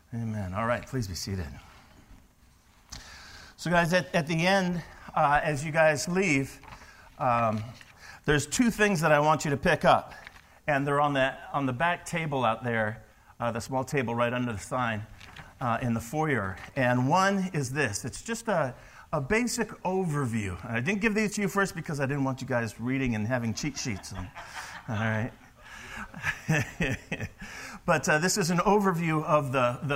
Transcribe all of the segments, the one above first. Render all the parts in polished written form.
Amen. All right, please be seated. So guys, at the end, as you guys leave, there's two things that I want you to pick up. And they're on the back table out there, the small table right under the sign in the foyer. And one is this. It's just a basic overview. I didn't give these to you first because I didn't want you guys reading and having cheat sheets. All right. But this is an overview of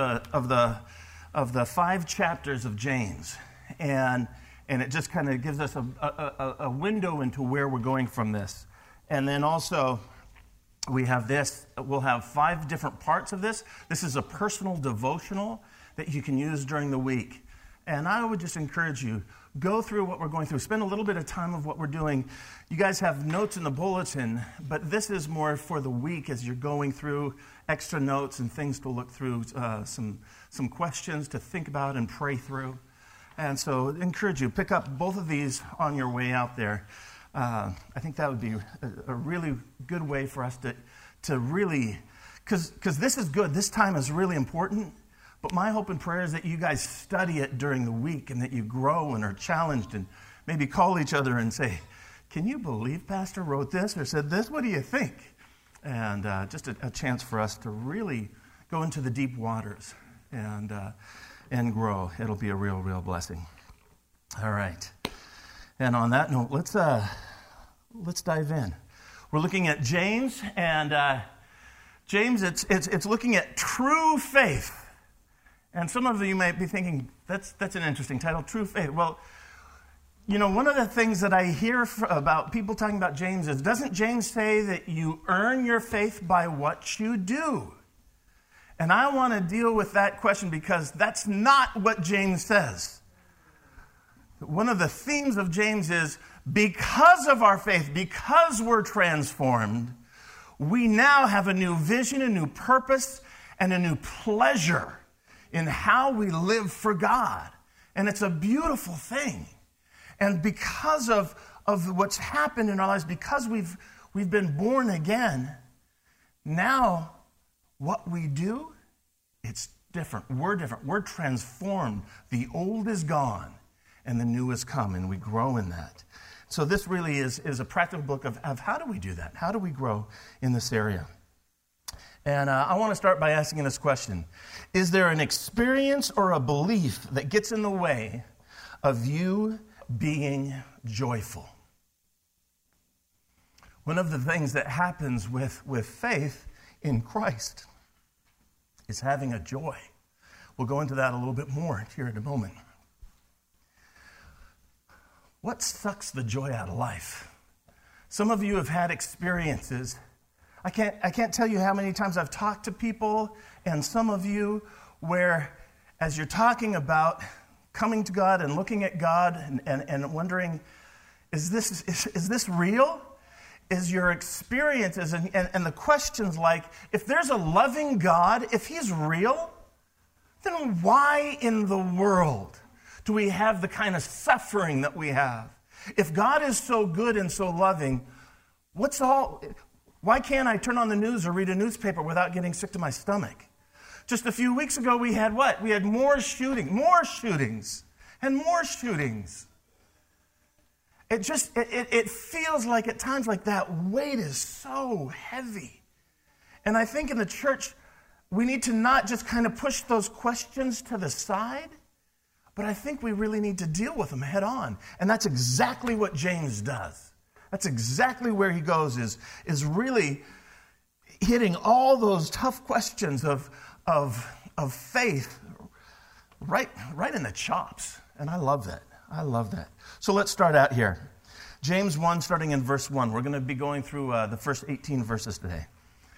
the 5 chapters of James, and it just kind of gives us a window into where we're going from this. And then also we have this. We'll have 5 different parts of this. This is a personal devotional that you can use during the week. And I would just encourage you, go through what we're going through. Spend a little bit of time of what we're doing. You guys have notes in the bulletin, but this is more for the week as you're going through extra notes and things to look through, some questions to think about and pray through. And so I encourage you, pick up both of these on your way out there. I think that would be a really good way for us to really, because this is good. This time is really important. But my hope and prayer is that you guys study it during the week and that you grow and are challenged and maybe call each other and say, can you believe Pastor wrote this or said this? What do you think? And just a chance for us to really go into the deep waters and grow. It'll be a real, real blessing. All right. And on that note, let's dive in. We're looking at James, and James, it's looking at true faith. And some of you might be thinking, that's an interesting title, True Faith. Well, you know, one of the things that I hear about people talking about James is, doesn't James say that you earn your faith by what you do? And I want to deal with that question because that's not what James says. One of the themes of James is, because of our faith, because we're transformed, we now have a new vision, a new purpose, and a new pleasure in how we live for God. And it's a beautiful thing. And because of what's happened in our lives, because we've been born again, now what we do, it's different. We're different. We're transformed. The old is gone and the new has come, and we grow in that. So this really is a practical book of how do we do that? How do we grow in this area? And I want to start by asking this question. Is there an experience or a belief that gets in the way of you being joyful? One of the things that happens with faith in Christ is having a joy. We'll go into that a little bit more here in a moment. What sucks the joy out of life? Some of you have had experiences. I can't tell you how many times I've talked to people, and some of you, where as you're talking about coming to God and looking at God and wondering, is this real? Is your experiences and the questions like, if there's a loving God, if he's real, then why in the world do we have the kind of suffering that we have? If God is so good and so loving, why can't I turn on the news or read a newspaper without getting sick to my stomach? Just a few weeks ago, we had what? We had more shootings, and more shootings. It feels like at times like that weight is so heavy. And I think in the church, we need to not just kind of push those questions to the side, but I think we really need to deal with them head on. And that's exactly what James does. That's exactly where he goes, is really hitting all those tough questions of faith right in the chops. And I love that. I love that. So let's start out here. James 1, starting in verse 1. We're going to be going through the first 18 verses today.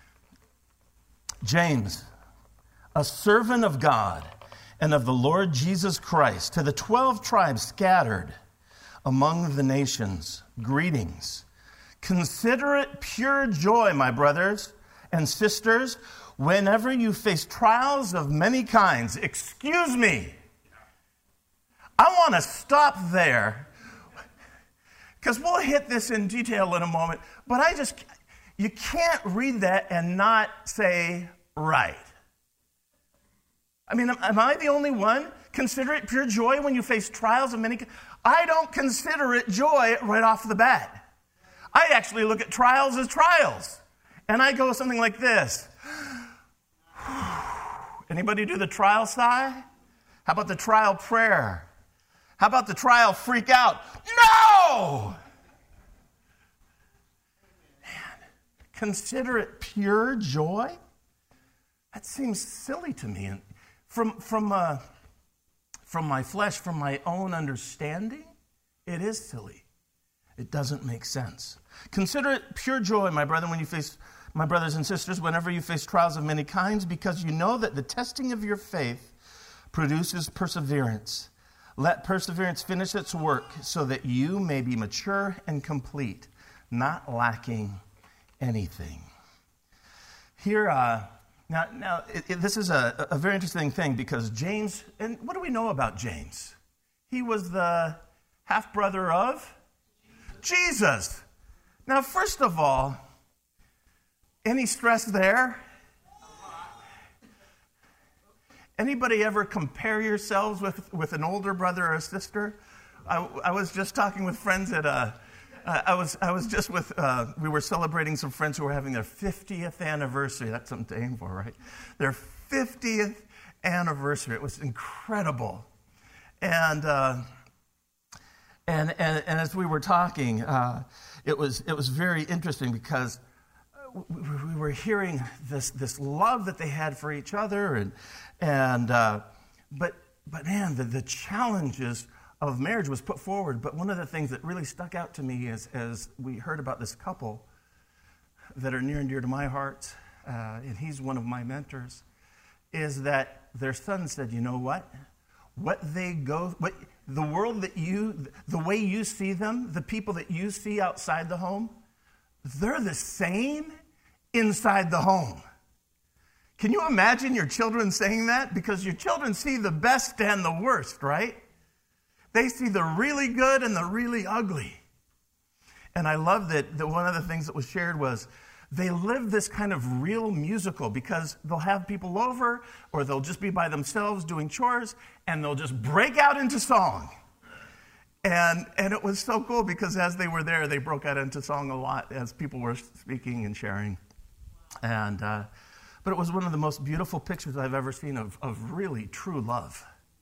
James, a servant of God and of the Lord Jesus Christ, to the 12 tribes scattered among the nations, greetings. Consider it pure joy, my brothers and sisters, whenever you face trials of many kinds. Excuse me. I want to stop there because we'll hit this in detail in a moment, but you can't read that and not say, right. I mean, am I the only one? Consider it pure joy when you face trials of many. I don't consider it joy right off the bat. I actually look at trials as trials. And I go something like this. Anybody do the trial sigh? How about the trial prayer? How about the trial freak out? No! Man, consider it pure joy? That seems silly to me. And from my flesh, from my own understanding, it is silly. It doesn't make sense. Consider it pure joy, my brothers and sisters, whenever you face trials of many kinds, because you know that the testing of your faith produces perseverance. Let perseverance finish its work so that you may be mature and complete, not lacking anything. Here, this is a very interesting thing because James, and what do we know about James? He was the half-brother of Jesus. Now, first of all, any stress there? Anybody ever compare yourselves with an older brother or a sister? I was just talking with friends at we were celebrating some friends who were having their 50th anniversary. That's something to aim for, right? Their 50th anniversary. It was incredible. And as we were talking, it was very interesting because we were hearing this love that they had for each other, but man, the challenges of marriage was put forward. But one of the things that really stuck out to me as we heard about this couple that are near and dear to my heart, and he's one of my mentors, is that their son said, you know what? The world the way you see them, the people that you see outside the home, they're the same inside the home. Can you imagine your children saying that? Because your children see the best and the worst, right? They see the really good and the really ugly. And I love that one of the things that was shared was they live this kind of real musical because they'll have people over or they'll just be by themselves doing chores and they'll just break out into song. And it was so cool because as they were there, they broke out into song a lot as people were speaking and sharing. But it was one of the most beautiful pictures I've ever seen of really true love.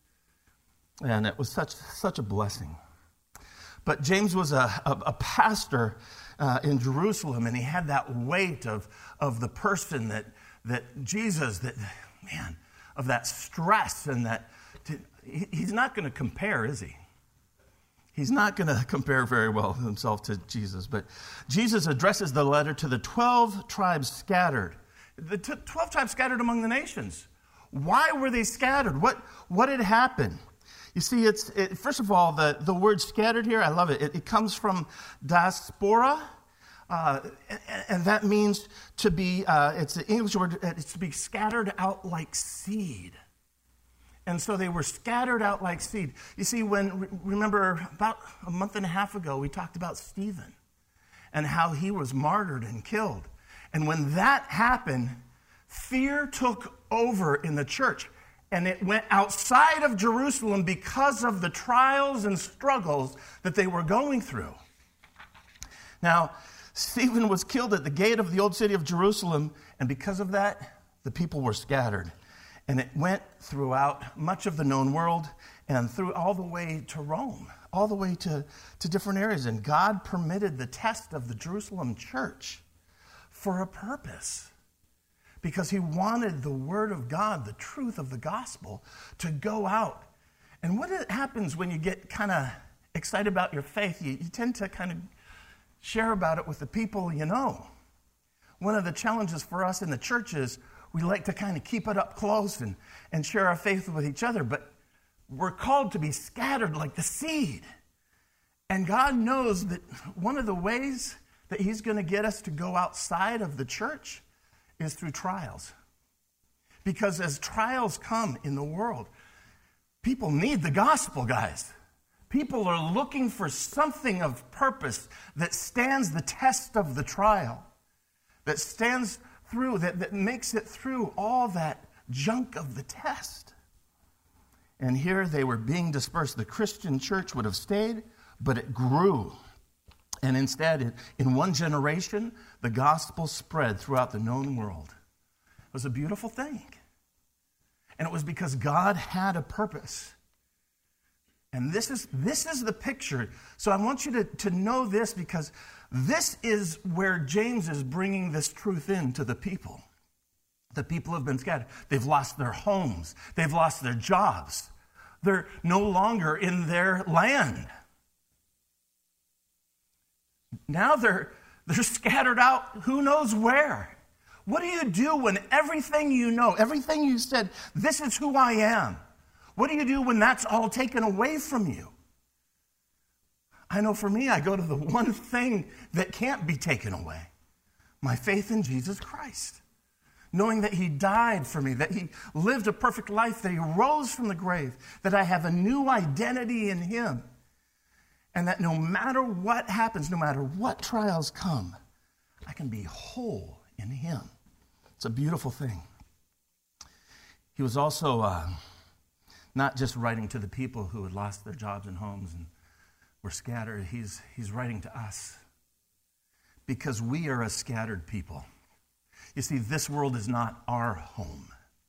And it was such a blessing. But James was a pastor in Jerusalem, and he had that weight of the person that Jesus, of that stress, and that he's not going to compare, is he? He's not going to compare very well himself to Jesus. But Jesus addresses the letter to the 12 tribes scattered. The 12 tribes scattered among the nations. Why were they scattered? What had happened? You see, first of all, the word scattered here, I love it. It comes from diaspora, and that means to be, it's the English word, it's to be scattered out like seed. And so they were scattered out like seed. You see, remember about a month and a half ago, we talked about Stephen and how he was martyred and killed. And when that happened, fear took over in the church. And it went outside of Jerusalem because of the trials and struggles that they were going through. Now, Stephen was killed at the gate of the old city of Jerusalem, and because of that, the people were scattered. And it went throughout much of the known world and through all the way to Rome, all the way to different areas. And God permitted the test of the Jerusalem church for a purpose. Because he wanted the word of God, the truth of the gospel, to go out. And what happens when you get kind of excited about your faith? You tend to kind of share about it with the people you know. One of the challenges for us in the church is we like to kind of keep it up close and share our faith with each other. But we're called to be scattered like the seed. And God knows that one of the ways that he's going to get us to go outside of the church is through trials. Because as trials come in the world, people need the gospel, guys. People are looking for something of purpose that stands the test of the trial, that stands through, that makes it through all that junk of the test. And here they were being dispersed. The Christian church would have stayed, but it grew. And instead, in one generation, the gospel spread throughout the known world. It was a beautiful thing. And it was because God had a purpose. And this is the picture. So I want you to know this, because this is where James is bringing this truth in to the people. The people have been scattered. They've lost their homes. They've lost their jobs. They're no longer in their land. Now they're scattered out who knows where. What do you do when everything you know, everything you said, this is who I am? What do you do when that's all taken away from you? I know for me, I go to the one thing that can't be taken away. My faith in Jesus Christ. Knowing that he died for me, that he lived a perfect life, that he rose from the grave, that I have a new identity in him. And that no matter what happens, no matter what trials come, I can be whole in him. It's a beautiful thing. He was also not just writing to the people who had lost their jobs and homes and were scattered. He's writing to us because we are a scattered people. You see, this world is not our home.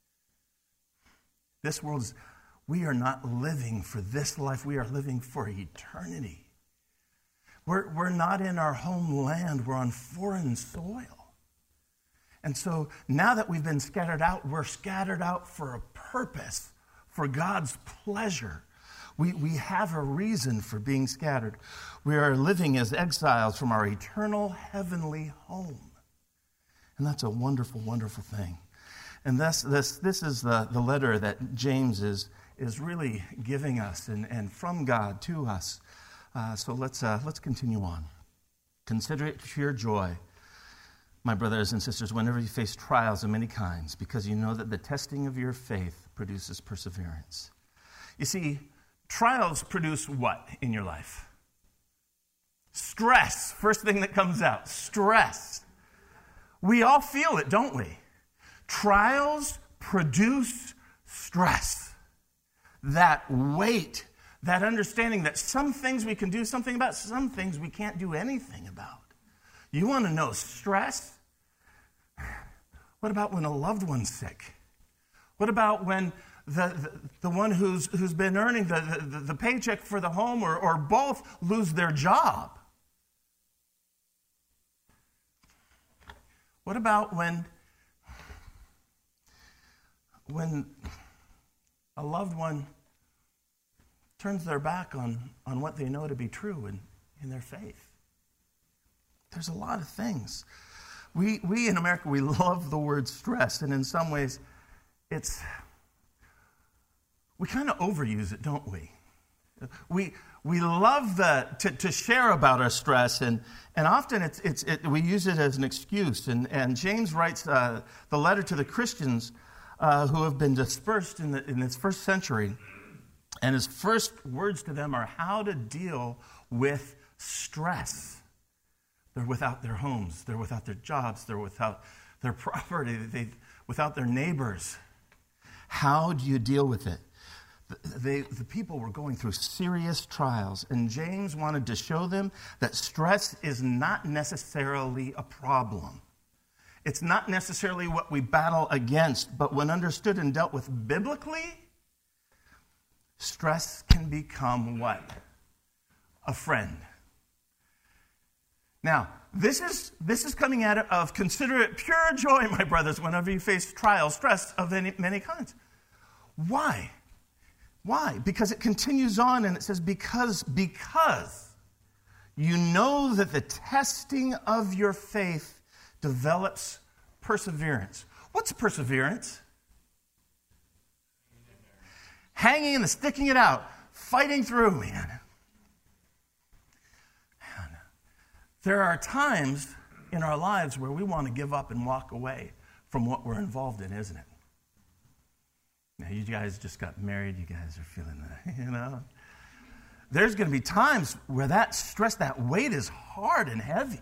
This world is, we are not living for this life. We are living for eternity. We're not in our homeland. We're on foreign soil. And so now that we've been scattered out, we're scattered out for a purpose, for God's pleasure. We have a reason for being scattered. We are living as exiles from our eternal heavenly home. And that's a wonderful, wonderful thing. And this is the letter that James is really giving us and from God to us. So let's continue on. Consider it pure joy, my brothers and sisters, whenever you face trials of many kinds, because you know that the testing of your faith produces perseverance. You see, trials produce what in your life? Stress. First thing that comes out, stress. We all feel it, don't we? Trials produce stress. That weight, that understanding that some things we can do something about, some things we can't do anything about. You want to know stress? What about when a loved one's sick? What about when the one who's been earning the paycheck for the home or both lose their job? What about when a loved one turns their back on what they know to be true in their faith? There's a lot of things. We in America, we love the word stress, and in some ways, we kind of overuse it, don't we? We love to share about our stress, and often we use it as an excuse. And James writes the letter to the Christians who have been dispersed in this first century, and his first words to them are how to deal with stress. They're without their homes, they're without their jobs, they're without their property, without their neighbors. How do you deal with it? The people were going through serious trials, and James wanted to show them that stress is not necessarily a problem. It's not necessarily what we battle against, but when understood and dealt with biblically, stress can become what? A friend. Now, this is coming at it of consider it pure joy, my brothers, whenever you face trials, stress of many kinds. Why? Why? Because it continues on and it says, because you know that the testing of your faith develops perseverance. What's perseverance? Hanging and sticking it out, fighting through, man. There are times in our lives where we want to give up and walk away from what we're involved in, isn't it? Now, you guys just got married. You guys are feeling that, you know. There's going to be times where that stress, that weight is hard and heavy.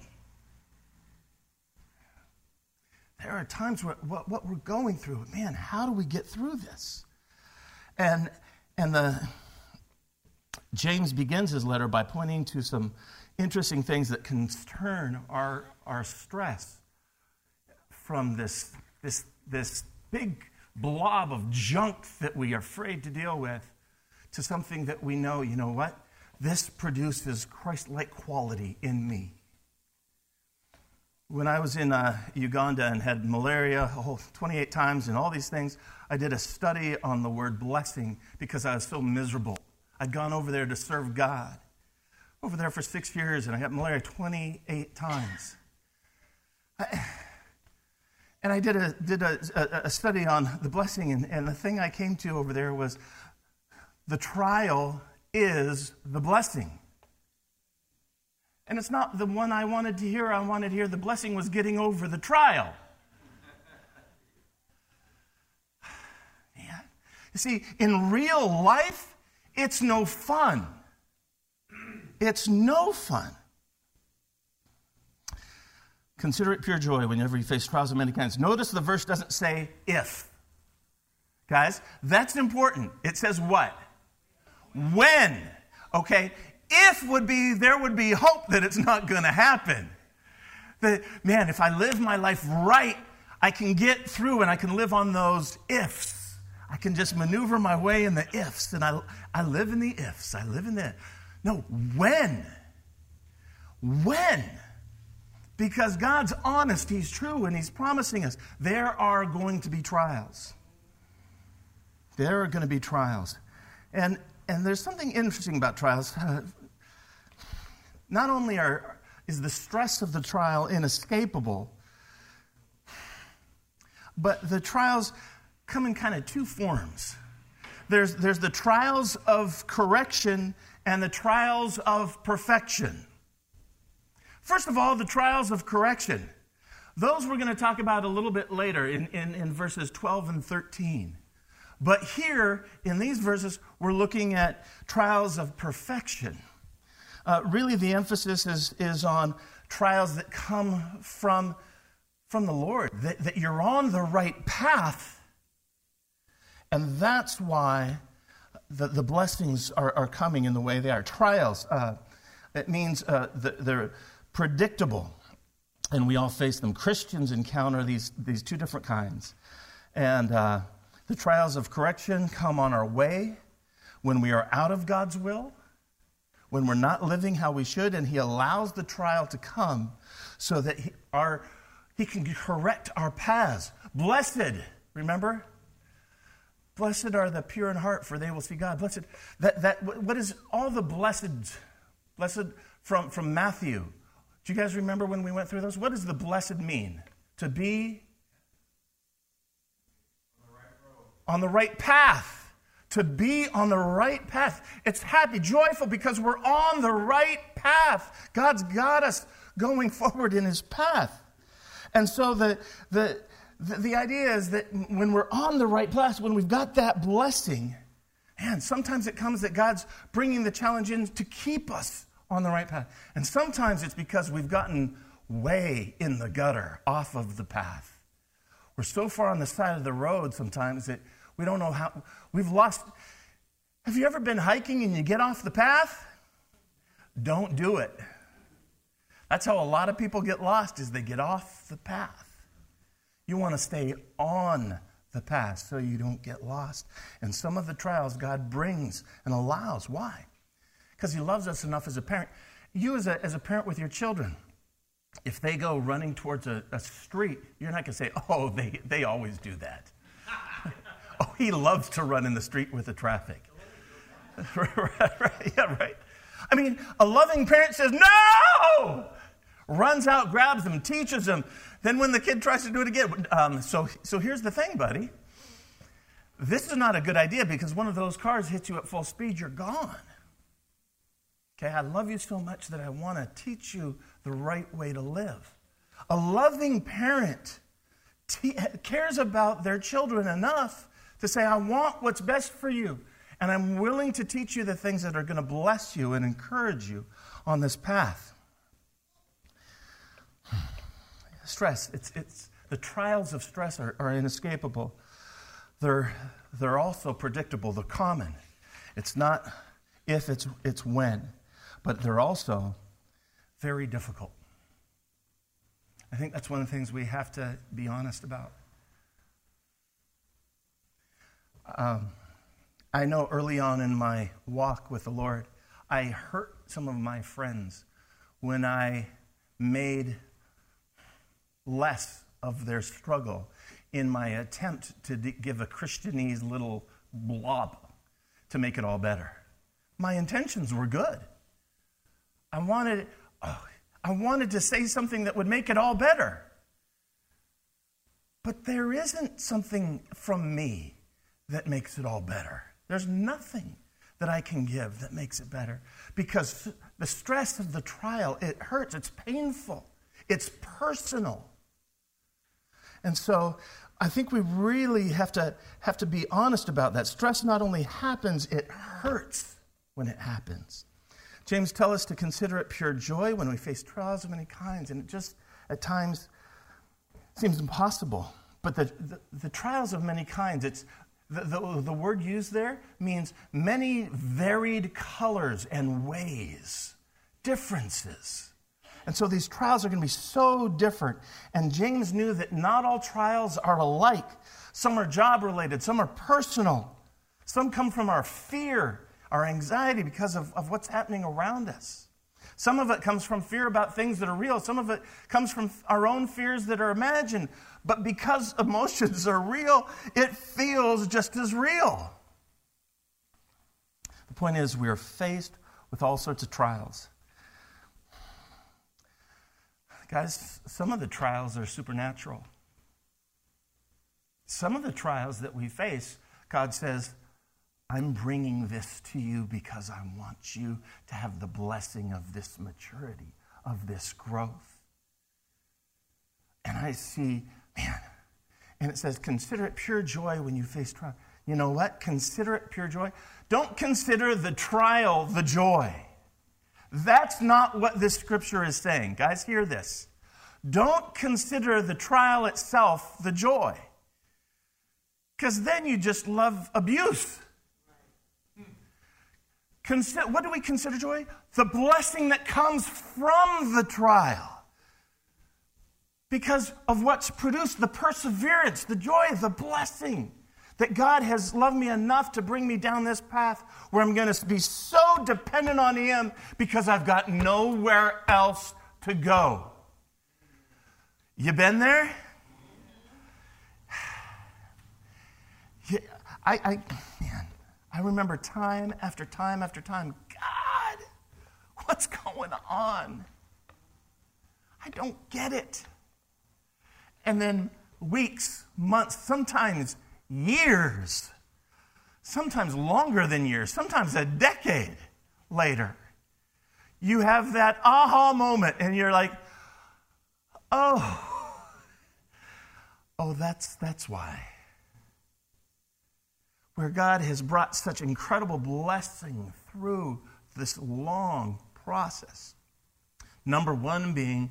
There are times where what we're going through, man, how do we get through this? And And James begins his letter by pointing to some interesting things that can turn our stress from this big blob of junk that we are afraid to deal with to something that we know, you know what? This produces Christ-like quality in me. When I was in Uganda and had malaria 28 times and all these things, I did a study on the word blessing because I was so miserable. I'd gone over there to serve God. Over there for 6 years, and I got malaria 28 times. And I did a study on the blessing, and the thing I came to over there was the trial is the blessing. And it's not the one I wanted to hear. I wanted to hear the blessing was getting over the trial. Yeah. You see, in real life, it's no fun. It's no fun. Consider it pure joy whenever you face trials of many kinds. Notice the verse doesn't say if. Guys, that's important. It says what? When. Okay? If would be, there would be hope that it's not going to happen. That, man, if I live my life right, I can get through and I can live on those ifs. I can just maneuver my way in the ifs. And I live in the ifs. I live in the... No, when? When? Because God's honest, He's true, and He's promising us there are going to be trials. There are going to be trials. And there's something interesting about trials. Not only is the stress of the trial inescapable, but the trials come in kind of two forms. There's the trials of correction and the trials of perfection. First of all, the trials of correction. Those we're going to talk about a little bit later in verses 12 and 13. But here, in these verses, we're looking at trials of perfection. Really, the emphasis is on trials that come from the Lord, that you're on the right path. And that's why the blessings are coming in the way they are. Trials, it means they're predictable, and we all face them. Christians encounter these two different kinds. And the trials of correction come on our way when we are out of God's will, when we're not living how we should, and He allows the trial to come so that He can correct our paths. Blessed, remember? Blessed are the pure in heart, for they will see God. Blessed, what is all the blessed from Matthew? Do you guys remember when we went through those? What does the blessed mean? To be on the right path. To be on the right path. It's happy, joyful, because we're on the right path. God's got us going forward in His path. And so the idea is that when we're on the right path, when we've got that blessing, man, sometimes it comes that God's bringing the challenge in to keep us on the right path. And sometimes it's because we've gotten way in the gutter, off of the path. We're so far on the side of the road sometimes that we don't know how, we've lost. Have you ever been hiking and you get off the path? Don't do it. That's how a lot of people get lost, is they get off the path. You want to stay on the path so you don't get lost. And some of the trials God brings and allows. Why? Because He loves us enough as a parent. You as a parent with your children, if they go running towards a street, you're not going to say, oh, they always do that. Oh, he loves to run in the street with the traffic. Right. Yeah, right. I mean, a loving parent says, no! Runs out, grabs them, teaches them. Then when the kid tries to do it again. So here's the thing, buddy. This is not a good idea because one of those cars hits you at full speed, you're gone. Okay, I love you so much that I want to teach you the right way to live. A loving parent cares about their children enough to say, I want what's best for you. And I'm willing to teach you the things that are going to bless you and encourage you on this path. Stress, it's the trials of stress are inescapable. They're also predictable. They're common. It's not if, it's when. But they're also very difficult. I think that's one of the things we have to be honest about. I know early on in my walk with the Lord, I hurt some of my friends when I made less of their struggle in my attempt to give a Christianese little blob to make it all better. My intentions were good. I wanted to say something that would make it all better. But there isn't something from me that makes it all better. There's nothing that I can give that makes it better. Because the stress of the trial, it hurts, it's painful, it's personal. And so I think we really have to be honest about that. Stress not only happens, it hurts when it happens. James tells us to consider it pure joy when we face trials of many kinds, and it just at times seems impossible. But the trials of many kinds, it's the word used there means many varied colors and ways, differences. And so these trials are going to be so different. And James knew that not all trials are alike. Some are job-related, some are personal. Some come from our fear, our anxiety because of what's happening around us. Some of it comes from fear about things that are real. Some of it comes from our own fears that are imagined. But because emotions are real, it feels just as real. The point is, we are faced with all sorts of trials. Guys, some of the trials are supernatural. Some of the trials that we face, God says, I'm bringing this to you because I want you to have the blessing of this maturity, of this growth. And I see, man, and it says, consider it pure joy when you face trial. You know what? Consider it pure joy. Don't consider the trial the joy. That's not what this scripture is saying. Guys, hear this. Don't consider the trial itself the joy. Because then you just love abuse. What do we consider joy? The blessing that comes from the trial. Because of what's produced, the perseverance, the joy, the blessing. That God has loved me enough to bring me down this path where I'm going to be so dependent on Him because I've got nowhere else to go. You been there? Yeah, I remember time after time after time, God, what's going on? I don't get it. And then weeks, months, sometimes years, sometimes longer than years, sometimes a decade later, you have that aha moment and you're like, oh, that's why. Where God has brought such incredible blessing through this long process. Number one being,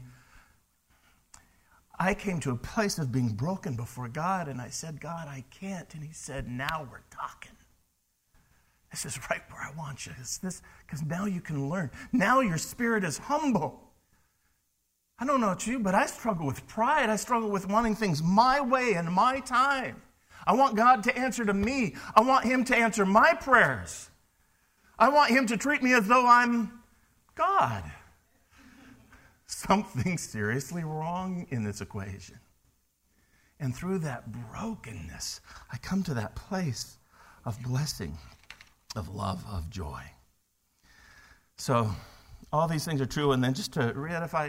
I came to a place of being broken before God, and I said, God, I can't. And He said, now we're talking. This is right where I want you. Because now you can learn. Now your spirit is humble. I don't know about you, but I struggle with pride. I struggle with wanting things my way and my time. I want God to answer to me. I want Him to answer my prayers. I want Him to treat me as though I'm God. Something seriously wrong in this equation. And through that brokenness, I come to that place of blessing, of love, of joy. So all these things are true. And then just to reedify,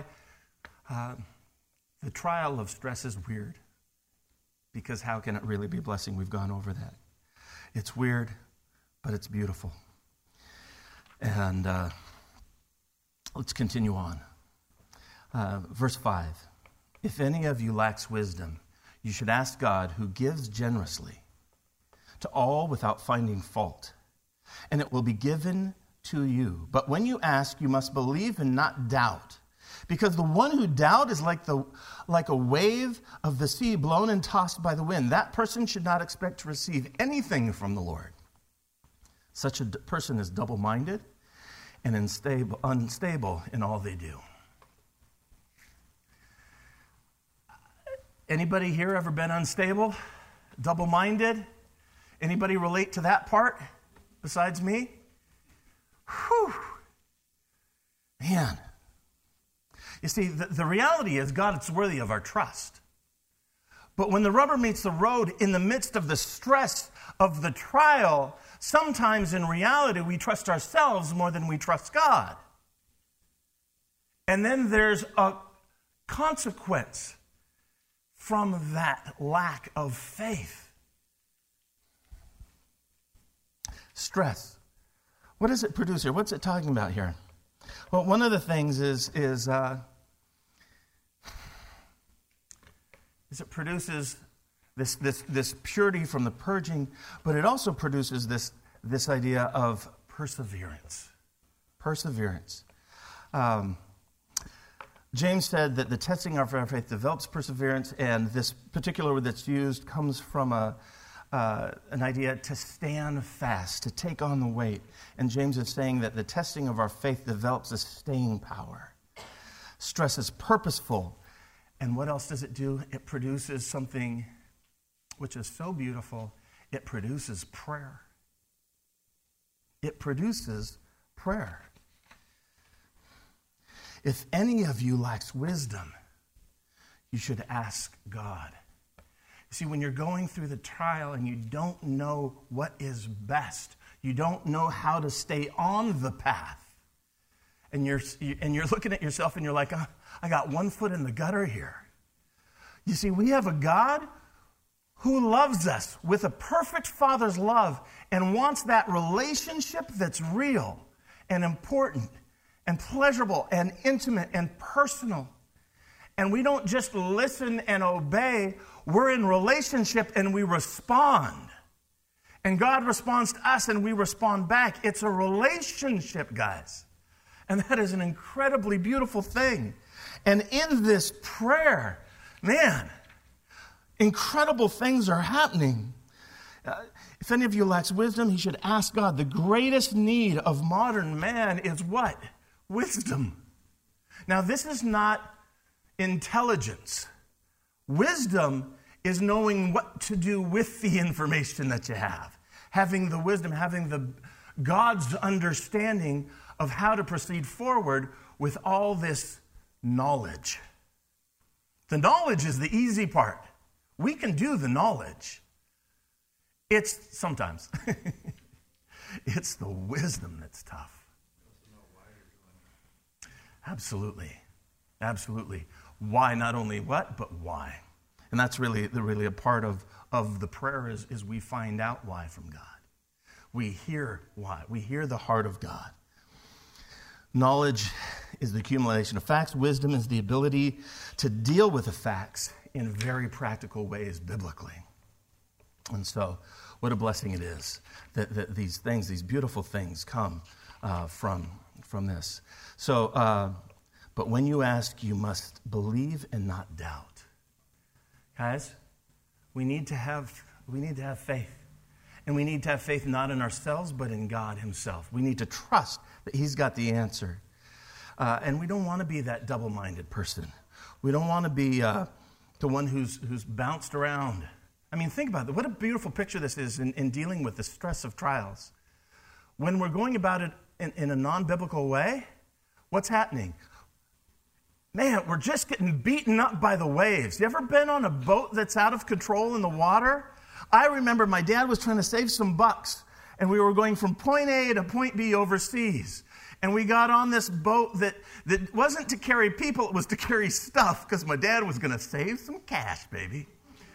the trial of stress is weird. Because how can it really be a blessing? We've gone over that. It's weird, but it's beautiful. And let's continue on. Verse 5. If any of you lacks wisdom, you should ask God, who gives generously to all without finding fault, and it will be given to you. But when you ask, you must believe and not doubt. Because the one who doubts is like a wave of the sea blown and tossed by the wind. That person should not expect to receive anything from the Lord. Such a person is double-minded and unstable in all they do. Anybody here ever been unstable? Double-minded? Anybody relate to that part besides me? Whew. Man. You see, the reality is God is worthy of our trust. But when the rubber meets the road, in the midst of the stress of the trial, sometimes in reality we trust ourselves more than we trust God. And then there's a consequence from that lack of faith. Stress. What does it produce here? What's it talking about here? Well, one of the things is it produces this purity from the purging, but it also produces this idea of perseverance. Perseverance. James said that the testing of our faith develops perseverance, and this particular word that's used comes from an idea to stand fast, to take on the weight. And James is saying that the testing of our faith develops a staying power. Stress is purposeful. And what else does it do? It produces something which is so beautiful. It produces prayer. It produces prayer. If any of you lacks wisdom, you should ask God. You see, when you're going through the trial and you don't know what is best, you don't know how to stay on the path, and you're looking at yourself and you're like, I got one foot in the gutter here. You see, we have a God who loves us with a perfect Father's love and wants that relationship that's real and important and pleasurable and intimate and personal. And we don't just listen and obey. We're in relationship and we respond. And God responds to us and we respond back. It's a relationship, guys. And that is an incredibly beautiful thing. And in this prayer, man, incredible things are happening. If any of you lacks wisdom, he should ask God. The greatest need of modern man is what? Wisdom. Now, this is not intelligence. Wisdom is knowing what to do with the information that you have. Having the wisdom, having the God's understanding of how to proceed forward with all this knowledge. The knowledge is the easy part. We can do the knowledge. It's sometimes. It's the wisdom that's tough. Absolutely. Absolutely. Why? Not only what, but why. And that's really a part of the prayer is we find out why from God. We hear why. We hear the heart of God. Knowledge is the accumulation of facts. Wisdom is the ability to deal with the facts in very practical ways biblically. And so, what a blessing it is that these things, these beautiful things come from this. So, but when you ask, you must believe and not doubt. Guys, we need to have faith. And we need to have faith not in ourselves, but in God himself. We need to trust that he's got the answer. And we don't want to be that double-minded person. We don't want to be the one who's bounced around. I mean, think about it. What a beautiful picture this is in dealing with the stress of trials. When we're going about it in a non-biblical way, what's happening? Man, we're just getting beaten up by the waves. You ever been on a boat that's out of control in the water? I remember my dad was trying to save some bucks, and we were going from point A to point B overseas. And we got on this boat that wasn't to carry people, it was to carry stuff, because my dad was going to save some cash, baby.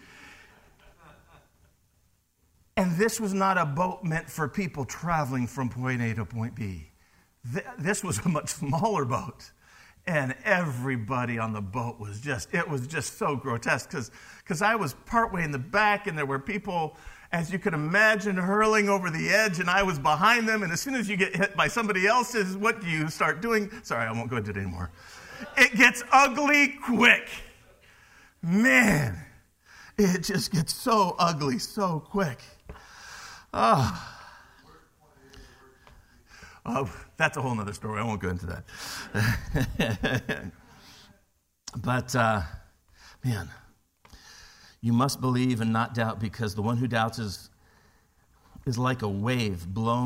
And this was not a boat meant for people traveling from point A to point B. This was a much smaller boat. And everybody on the boat was just so grotesque because I was partway in the back and there were people, as you could imagine, hurling over the edge and I was behind them. And as soon as you get hit by somebody else's, what do you start doing? Sorry, I won't go into it anymore. It gets ugly quick. Man, it just gets so ugly so quick. Oh. Oh, that's a whole other story. I won't go into that. But, man, you must believe and not doubt, because the one who doubts is like a wave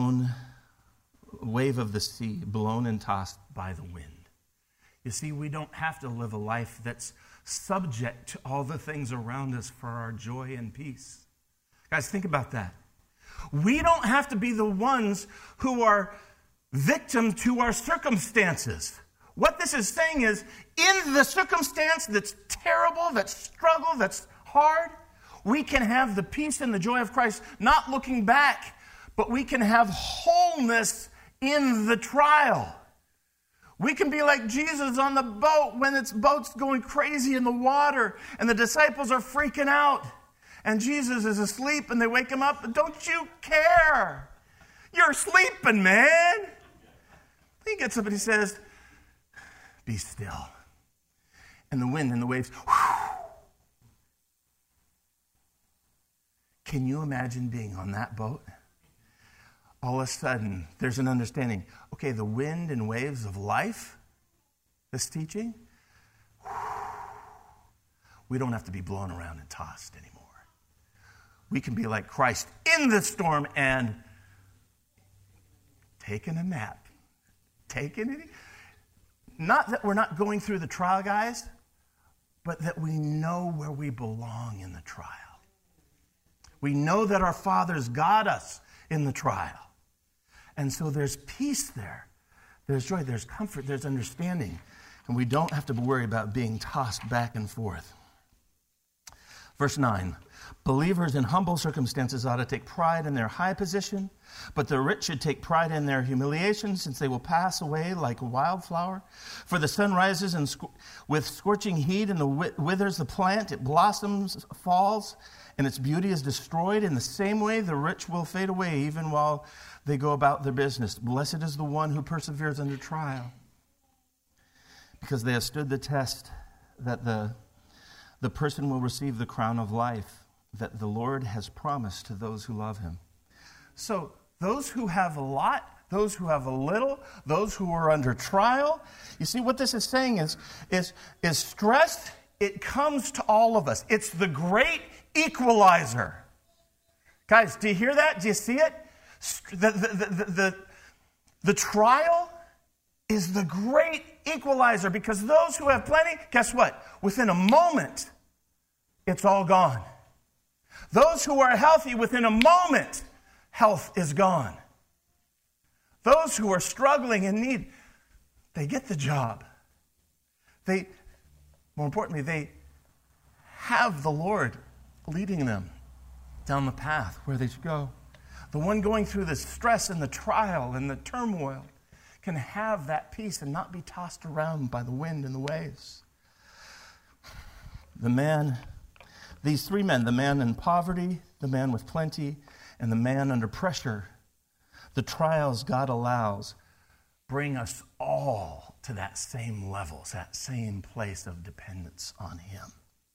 of the sea, blown and tossed by the wind. You see, we don't have to live a life that's subject to all the things around us for our joy and peace. Guys, think about that. We don't have to be the ones who are victim to our circumstances. What this is saying is, in the circumstance that's terrible, that's struggle, that's hard, we can have the peace and the joy of Christ, not looking back, but we can have wholeness in the trial. We can be like Jesus on the boat when its boat's going crazy in the water and the disciples are freaking out. And Jesus is asleep and they wake him up. Don't you care? You're sleeping, man. He gets up and he says, be still. And the wind and the waves. Whew. Can you imagine being on that boat? All of a sudden, there's an understanding. Okay, the wind and waves of life, this teaching, we don't have to be blown around and tossed anymore. We can be like Christ in the storm and taking a nap. Not that we're not going through the trial, guys, but that we know where we belong in the trial. We know that our Father's got us in the trial. And so there's peace there. There's joy, there's comfort, there's understanding. And we don't have to worry about being tossed back and forth. Verse 9, believers in humble circumstances ought to take pride in their high position, but the rich should take pride in their humiliation, since they will pass away like a wildflower. For the sun rises with scorching heat and withers the plant, it blossoms, falls, and its beauty is destroyed. In the same way, the rich will fade away even while they go about their business. Blessed is the one who perseveres under trial, because they have stood the test, that the person will receive the crown of life that the Lord has promised to those who love him. So those who have a lot, those who have a little, those who are under trial, you see what this is saying is stress, it comes to all of us. It's the great equalizer. Guys, do you hear that? Do you see it? The trial is the great equalizer, because those who have plenty, guess what? Within a moment, it's all gone. Those who are healthy, within a moment, health is gone. Those who are struggling in need, they get the job. More importantly, they have the Lord leading them down the path where they should go. The one going through the stress and the trial and the turmoil can have that peace and not be tossed around by the wind and the waves. These three men, the man in poverty, the man with plenty, and the man under pressure, the trials God allows bring us all to that same level, that same place of dependence on him.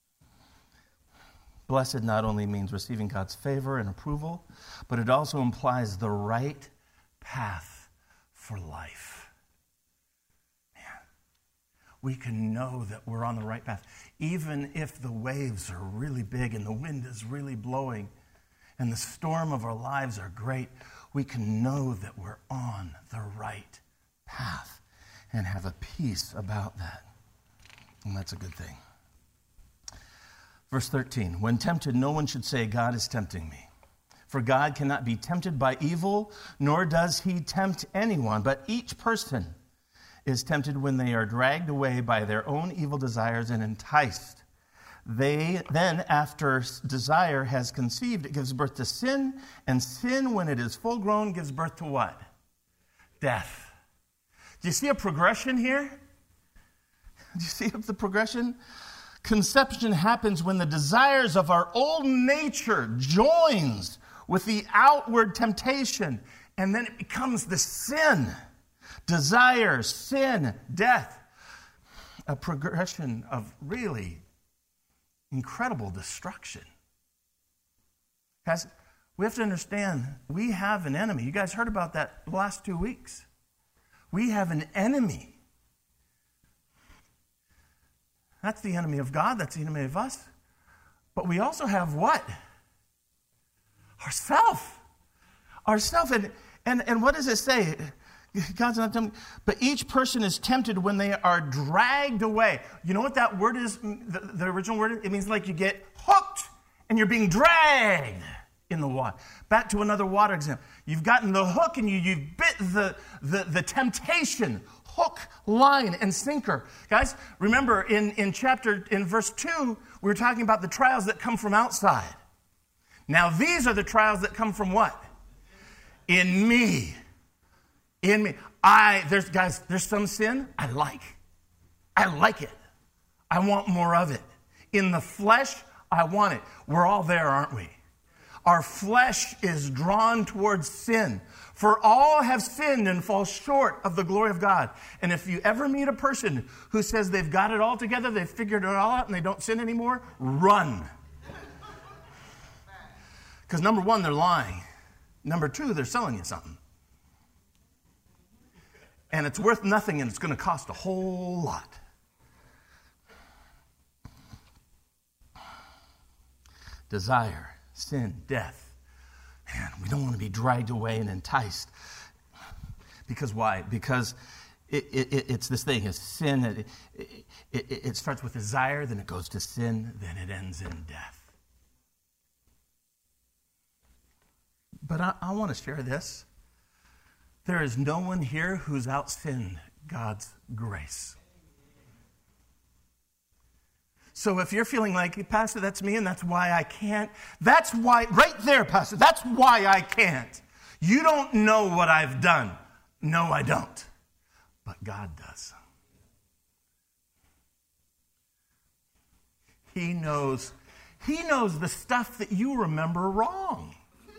Blessed not only means receiving God's favor and approval, but it also implies the right path for life. Man, we can know that we're on the right path. Even if the waves are really big and the wind is really blowing and the storm of our lives are great, we can know that we're on the right path and have a peace about that. And that's a good thing. Verse 13, when tempted, no one should say, God is tempting me. For God cannot be tempted by evil, nor does he tempt anyone. But each person is tempted when they are dragged away by their own evil desires and enticed. Then, after desire has conceived, it gives birth to sin. And sin, when it is full grown, gives birth to what? Death. Do you see a progression here? Do you see the progression? Conception happens when the desires of our old nature joins with the outward temptation, and then it becomes the sin. Desire, sin, death. A progression of really incredible destruction. Guys, we have to understand we have an enemy. You guys heard about that the last 2 weeks. We have an enemy. That's the enemy of God. That's the enemy of us. But we also have what? Ourself. Ourself. And what does it say? God's not tempted. But each person is tempted when they are dragged away. You know what that word is? The original word? It means like you get hooked and you're being dragged in the water. Back to another water example. You've gotten the hook and you've bit the temptation. Hook, line, and sinker. Guys, remember in verse 2, we were talking about the trials that come from outside. Now these are the trials that come from what? In me. In me. There's some sin I like. I like it. I want more of it. In the flesh, I want it. We're all there, aren't we? Our flesh is drawn towards sin. For all have sinned and fall short of the glory of God. And if you ever meet a person who says they've got it all together, they've figured it all out, and they don't sin anymore, run. Because number one, they're lying. Number two, they're selling you something. And it's worth nothing, and it's going to cost a whole lot. Desire, sin, death. Man, we don't want to be dragged away and enticed. Because why? Because it's this thing, it's sin. It starts with desire, then it goes to sin, then it ends in death. But I want to share this. There is no one here who's outsinned God's grace. So if you're feeling like, Pastor, that's me and that's why I can't, that's why, right there, Pastor, that's why I can't. You don't know what I've done. No, I don't. But God does. He knows the stuff that you remember wrong.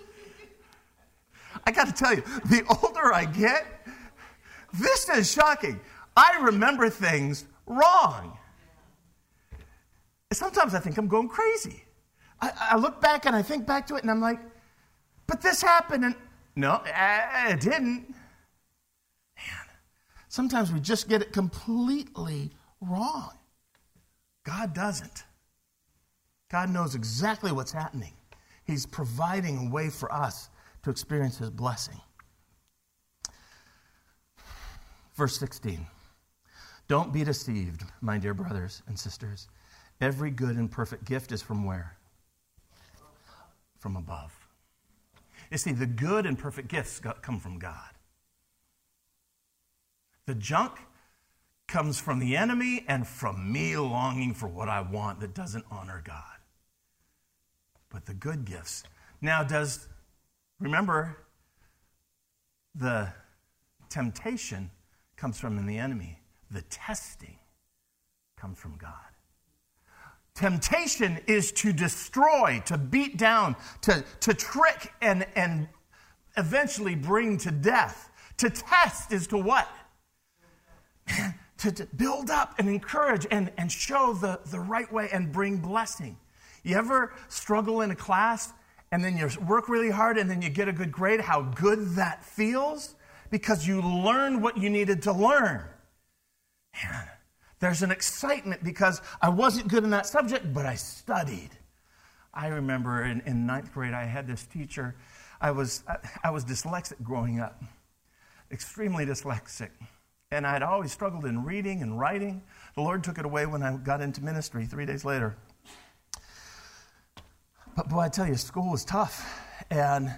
I got to tell you, the older I get, this is shocking. I remember things wrong. Sometimes I think I'm going crazy. I look back and I think back to it and I'm like, but this happened and no, it didn't. Man, sometimes we just get it completely wrong. God doesn't. God knows exactly what's happening. He's providing a way for us to experience his blessing. Verse 16. Don't be deceived, my dear brothers and sisters. Every good and perfect gift is from where? From above. You see, the good and perfect gifts come from God. The junk comes from the enemy and from me longing for what I want that doesn't honor God. But the good gifts. Now, remember, the temptation comes from the enemy. The testing comes from God. Temptation is to destroy, to beat down, to trick and eventually bring to death. To test is to what? To build up and encourage and show the right way and bring blessing. You ever struggle in a class and then you work really hard and then you get a good grade? How good that feels? Because you learned what you needed to learn. Man, there's an excitement because I wasn't good in that subject, but I studied. I remember in ninth grade, I had this teacher. I was dyslexic growing up, extremely dyslexic. And I'd always struggled in reading and writing. The Lord took it away when I got into ministry 3 days later. But boy, I tell you, school was tough. And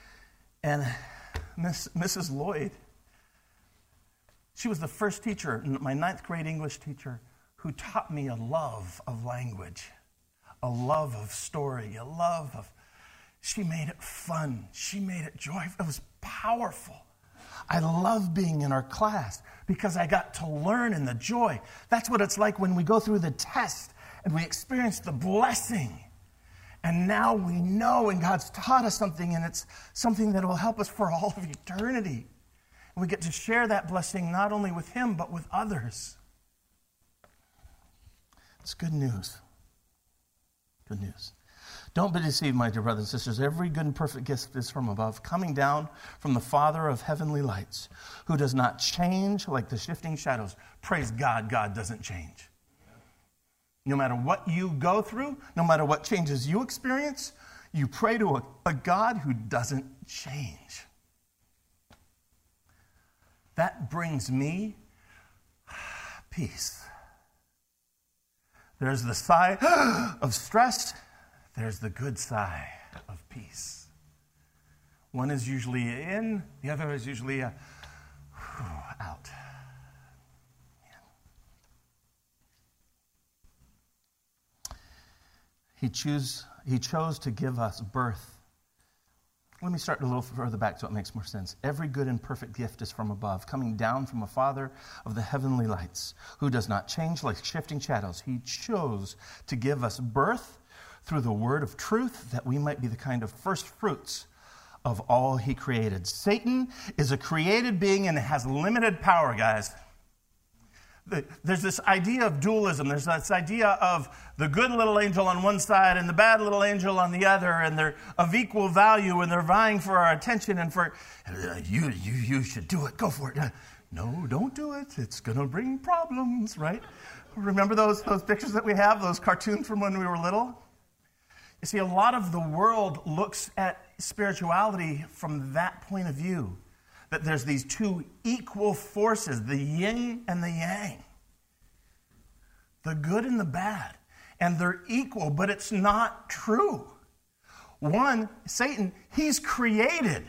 Mrs. Lloyd, she was the first teacher, my ninth grade English teacher, who taught me a love of language, a love of story, she made it fun. She made it joyful. It was powerful. I love being in our class because I got to learn in the joy. That's what it's like when we go through the test and we experience the blessing. And now we know, and God's taught us something, and it's something that will help us for all of eternity. And we get to share that blessing not only with him, but with others. It's good news. Good news. Don't be deceived, my dear brothers and sisters. Every good and perfect gift is from above, coming down from the Father of heavenly lights, who does not change like the shifting shadows. Praise God, God doesn't change. No matter what you go through, no matter what changes you experience, you pray to a God who doesn't change. That brings me peace. There's the sigh of stress. There's the good sigh of peace. One is usually in, the other is usually out. He chose to give us birth. Let me start a little further back so it makes more sense. Every good and perfect gift is from above, coming down from a Father of the heavenly lights, who does not change like shifting shadows. He chose to give us birth through the word of truth, that we might be the kind of first fruits of all he created. Satan is a created being and has limited power, guys. There's this idea of dualism. There's this idea of the good little angel on one side and the bad little angel on the other, and they're of equal value, and they're vying for our attention and for, you should do it, go for it. No, don't do it. It's going to bring problems, right? Remember those pictures that we have, those cartoons from when we were little? You see, a lot of the world looks at spirituality from that point of view, that there's these two equal forces, the yin and the yang, the good and the bad, and they're equal, but it's not true. One, Satan, he's created,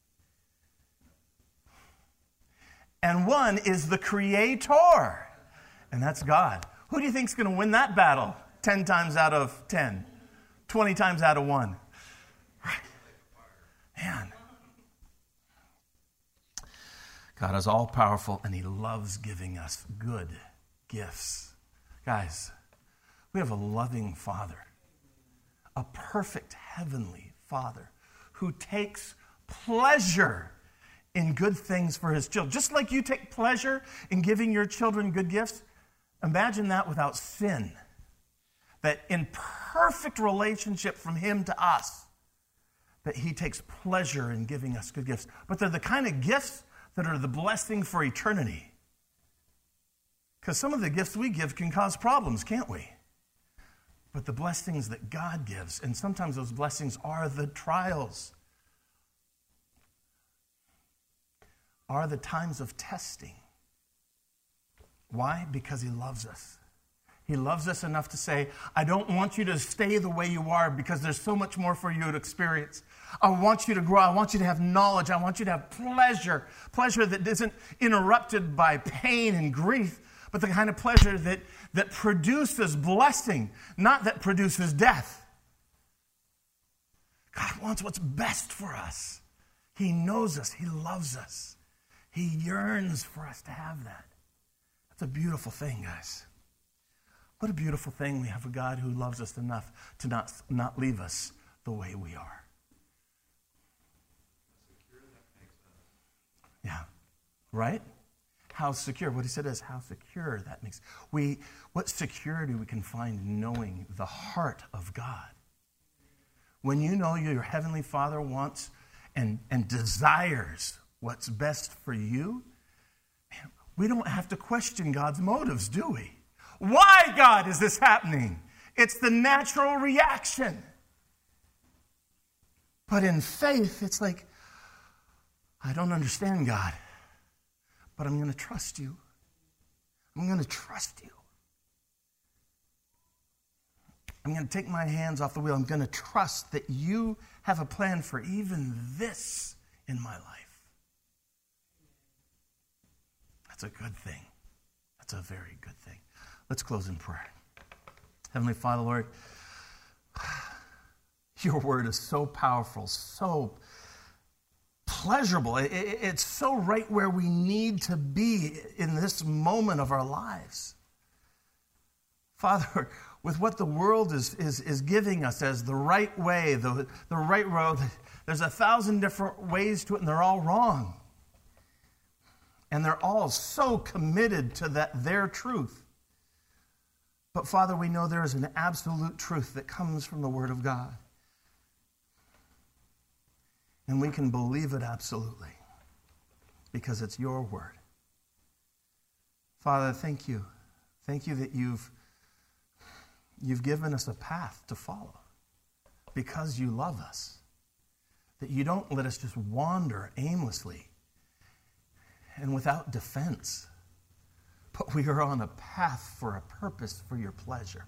and one is the creator, and that's God. Who do you think is going to win that battle 10 times out of 10? 20 times out of 1. Right. Man. God is all powerful and he loves giving us good gifts. Guys, we have a loving Father, a perfect heavenly Father who takes pleasure in good things for his children. Just like you take pleasure in giving your children good gifts, imagine that without sin. That in perfect relationship from him to us, that he takes pleasure in giving us good gifts. But they're the kind of gifts that are the blessing for eternity. Because some of the gifts we give can cause problems, can't we? But the blessings that God gives, and sometimes those blessings are the trials, are the times of testing. Why? Because he loves us. He loves us enough to say, I don't want you to stay the way you are because there's so much more for you to experience. I want you to grow. I want you to have knowledge. I want you to have pleasure. Pleasure that isn't interrupted by pain and grief, but the kind of pleasure that produces blessing, not that produces death. God wants what's best for us. He knows us. He loves us. He yearns for us to have that. That's a beautiful thing, guys. What a beautiful thing. We have a God who loves us enough to not leave us the way we are. Yeah. Right? How secure. What he said is how secure that makes. What security we can find in knowing the heart of God. When you know your heavenly Father wants and desires what's best for you, man, we don't have to question God's motives, do we? Why, God, is this happening? It's the natural reaction. But in faith, it's like, I don't understand, God, but I'm going to trust you. I'm going to trust you. I'm going to take my hands off the wheel. I'm going to trust that you have a plan for even this in my life. That's a good thing. That's a very good thing. Let's close in prayer. Heavenly Father, Lord, your word is so powerful, so pleasurable. It's so right where we need to be in this moment of our lives. Father, with what the world is giving us as the right way, the right road, there's 1,000 different ways to it, and they're all wrong. And they're all so committed to their truth. But Father, we know there is an absolute truth that comes from the Word of God. And we can believe it absolutely because it's your word. Father, thank you. Thank you that you've given us a path to follow because you love us. That you don't let us just wander aimlessly and without defense, but we are on a path for a purpose for your pleasure.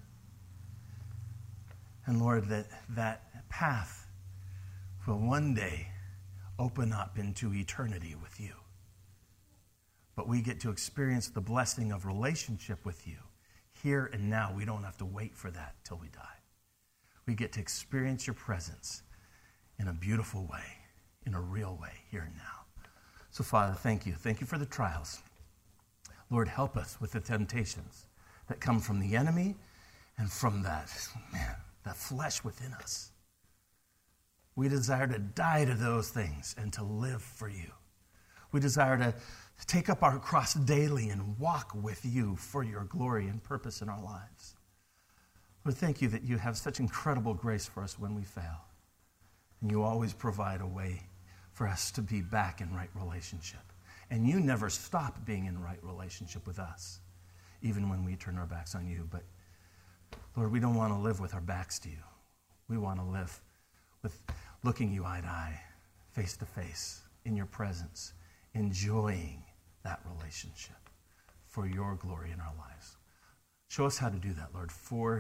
And Lord, that path will one day open up into eternity with you. But we get to experience the blessing of relationship with you here and now. We don't have to wait for that till we die. We get to experience your presence in a beautiful way, in a real way, here and now. So, Father, thank you. Thank you for the trials. Lord, help us with the temptations that come from the enemy and from that flesh within us. We desire to die to those things and to live for you. We desire to take up our cross daily and walk with you for your glory and purpose in our lives. Lord, thank you that you have such incredible grace for us when we fail. And you always provide a way for us to be back in right relationship. And you never stop being in right relationship with us, even when we turn our backs on you. But, Lord, we don't want to live with our backs to you. We want to live with looking you eye to eye, face to face, in your presence, enjoying that relationship for your glory in our lives. Show us how to do that, Lord.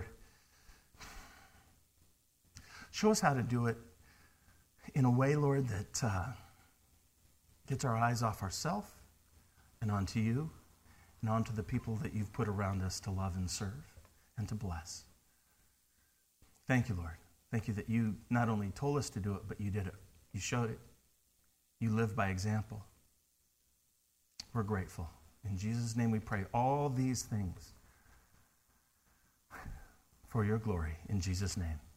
Show us how to do it in a way, Lord, that gets our eyes off ourselves and onto you and onto the people that you've put around us to love and serve and to bless. Thank you, Lord. Thank you that you not only told us to do it, but you did it. You showed it. You lived by example. We're grateful. In Jesus' name we pray all these things for your glory. In Jesus' name.